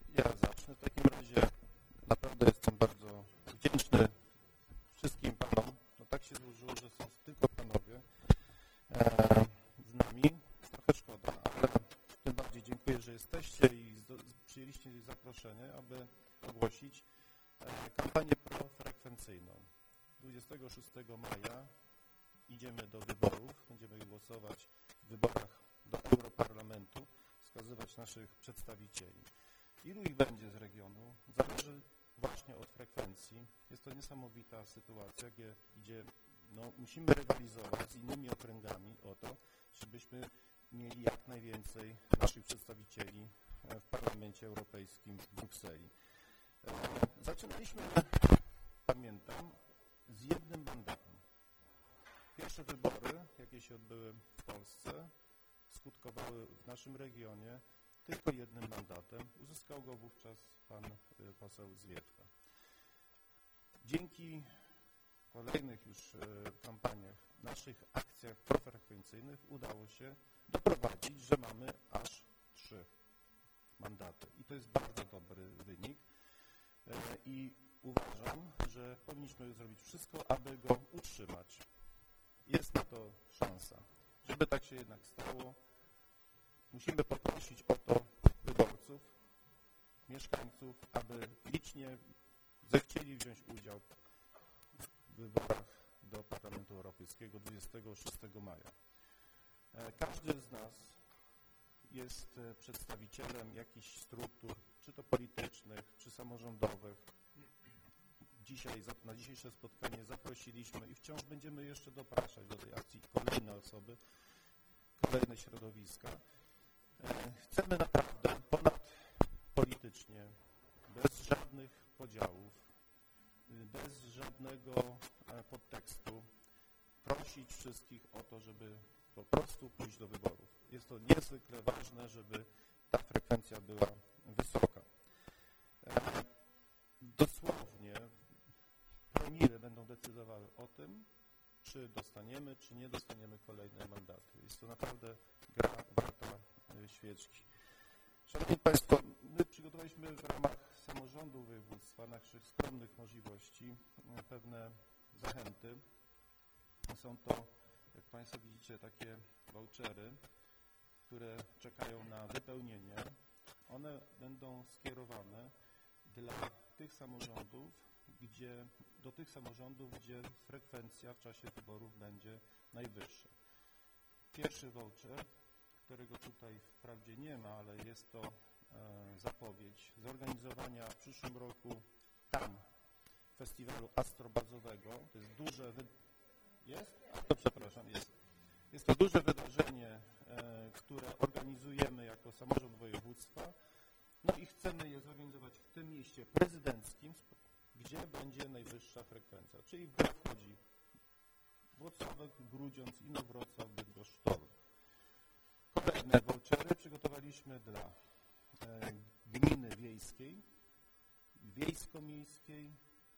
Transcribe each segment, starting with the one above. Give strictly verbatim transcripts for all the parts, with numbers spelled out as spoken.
Ja zacznę. W takim razie naprawdę jestem bardzo wdzięczny wszystkim panom. No tak się złożyło, że są tylko panowie e, z nami. Trochę szkoda, ale tym bardziej dziękuję, że jesteście i przyjęliście zaproszenie, aby ogłosić e, kampanię profrekwencyjną. dwudziestego szóstego maja idziemy do wyborów. Będziemy głosować w wyborach do Europarlamentu, wskazywać naszych przedstawicieli. Ilu ich będzie z regionu, zależy właśnie od frekwencji. Jest to niesamowita sytuacja, gdzie, gdzie no, musimy rywalizować z innymi okręgami o to, żebyśmy mieli jak najwięcej naszych przedstawicieli w Parlamencie Europejskim w Brukseli. Zaczynaliśmy, pamiętam, z jednym mandatem. Pierwsze wybory, jakie się odbyły w Polsce, skutkowały w naszym regionie tylko jednym mandatem. Uzyskał go wówczas pan poseł Zwiefka. Dzięki kolejnych już kampaniach, naszych akcjach profrekwencyjnych udało się doprowadzić, że mamy aż trzy mandaty. I to jest bardzo dobry wynik. I uważam, że powinniśmy zrobić wszystko, aby go utrzymać. Jest na to szansa. Żeby tak się jednak stało, musimy poprosić o to wyborców, mieszkańców, aby licznie zechcieli wziąć udział w wyborach do Parlamentu Europejskiego dwudziestego szóstego maja. Każdy z nas jest przedstawicielem jakichś struktur, czy to politycznych, czy samorządowych. Dzisiaj, na dzisiejsze spotkanie zaprosiliśmy i wciąż będziemy jeszcze dopraszać do tej akcji kolejne osoby, kolejne środowiska. Chcemy naprawdę ponadpolitycznie, bez żadnych podziałów, bez żadnego podtekstu prosić wszystkich o to, żeby po prostu pójść do wyborów. Jest to niezwykle ważne, żeby ta frekwencja była wysoka. Dosłownie promile będą decydowały o tym, czy dostaniemy, czy nie dostaniemy kolejne mandaty. Jest to naprawdę gra warta świeczki. Szanowni Państwo, my przygotowaliśmy w ramach samorządu województwa, naszych skromnych możliwości, pewne zachęty. Są to, jak Państwo widzicie, takie vouchery, które czekają na wypełnienie. One będą skierowane dla tych samorządów, gdzie, do tych samorządów, gdzie frekwencja w czasie wyborów będzie najwyższa. Pierwszy voucher, którego tutaj wprawdzie nie ma, ale jest to e, zapowiedź zorganizowania w przyszłym roku tam festiwalu astrobazowego. To jest duże... Wy... Jest? A to przepraszam, jest. Jest to duże wydarzenie, e, które organizujemy jako samorząd województwa. No i chcemy je zorganizować w tym mieście prezydenckim, gdzie będzie najwyższa frekwencja. Czyli w grę wchodzi Włocławek, Grudziądz, Inowrocław, Bydgoszcz, Torun. Kolejne vouchery przygotowaliśmy dla e, gminy wiejskiej, wiejsko-miejskiej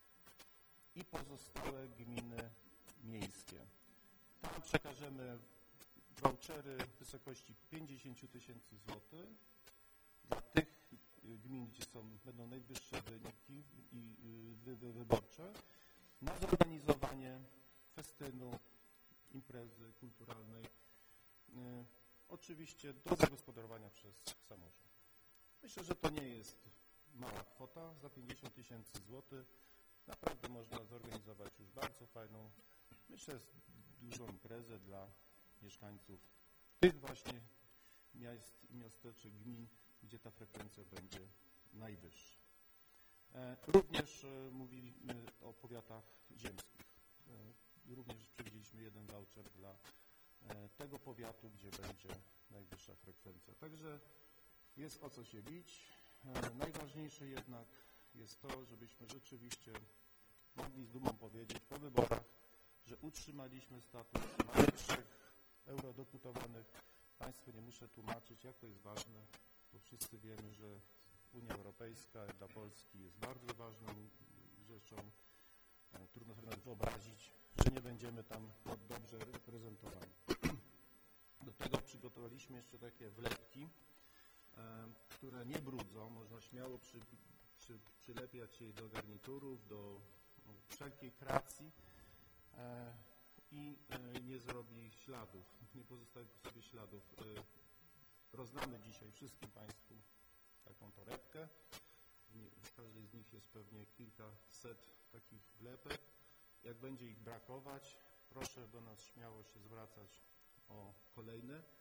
i pozostałe gminy miejskie. Tam przekażemy vouchery w wysokości pięćdziesiąt tysięcy złotych dla tych gmin, gdzie są, będą najwyższe wyniki i wy, wy, wyborcze, na zorganizowanie festynu, imprezy kulturalnej, y, oczywiście do zagospodarowania przez samorząd. Myślę, że to nie jest mała kwota, za pięćdziesiąt tysięcy złotych naprawdę można zorganizować już bardzo fajną, myślę, dużą imprezę dla mieszkańców tych właśnie miast i miasteczek, gmin, gdzie ta frekwencja będzie najwyższa. Również mówiliśmy o powiatach ziemskich. Również przewidzieliśmy jeden voucher dla tego powiatu, gdzie będzie najwyższa frekwencja. Także jest o co się bić. Najważniejsze jednak jest to, żebyśmy rzeczywiście mogli z dumą powiedzieć po wyborach, że utrzymaliśmy status, mamy trzech eurodeputowanych. Państwu nie muszę tłumaczyć, jak to jest ważne, bo wszyscy wiemy, że Unia Europejska dla Polski jest bardzo ważną rzeczą. Trudno sobie nawet wyobrazić, że nie będziemy tam dobrze reprezentowani. Do tego przygotowaliśmy jeszcze takie wlepki które nie brudzą, można śmiało przy, przy, przylepiać je do garniturów, do no, wszelkiej kreacji i nie zrobi śladów, nie pozostawi po sobie śladów. Rozdamy dzisiaj wszystkim Państwu taką torebkę. W każdej z nich jest pewnie kilkaset takich wlepek. Jak będzie ich brakować, proszę do nas śmiało się zwracać o kolejne.